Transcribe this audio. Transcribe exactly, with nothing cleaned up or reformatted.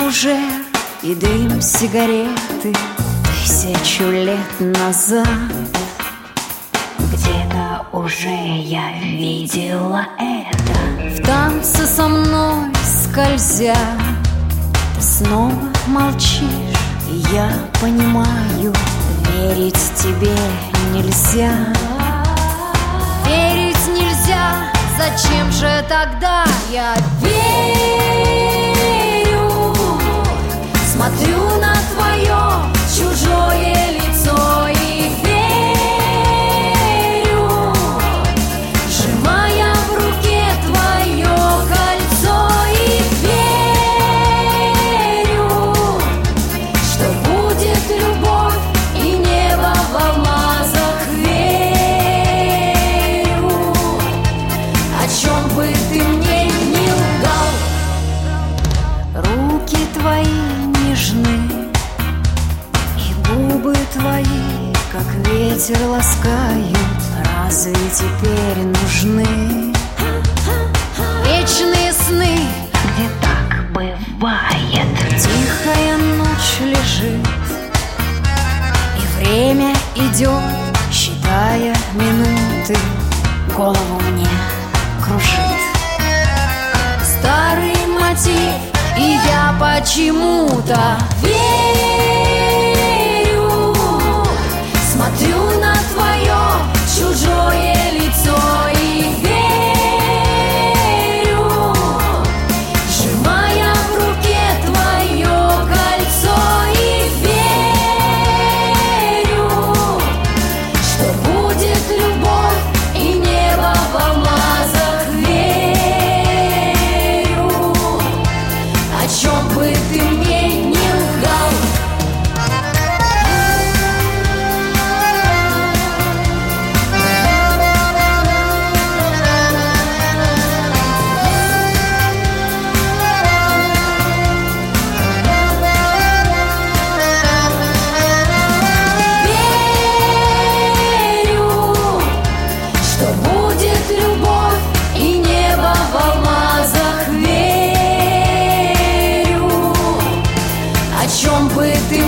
уже и дым сигареты тысячу лет назад. Где-то уже я видела это. В танце со мной скользя, ты снова молчишь, и я понимаю, верить тебе нельзя. Верить нельзя, зачем же тогда я верю? Смотрю на твое чужое лицо и верю, сжимая в руке твое кольцо, и верю, что будет любовь и небо в алмазах. Верю, о чем бы ты мне не лгал. Руки твои нежны, и губы твои, как ветер, ласкают. Разве теперь нужны вечные сны, где так бывает? Тихая ночь лежит, и время идет, считая минуты. Голову мне кружит старый мотив, и я почему-то верю. Смотрю на твое чужое лицо и верю, сжимая в руке твое кольцо, и верю, что будет любовь и небо в алмазах. Верю, о чем бы ты мне не лгал. Верю, что будет любовь и небо в алмазах. Верю, о чем бы ты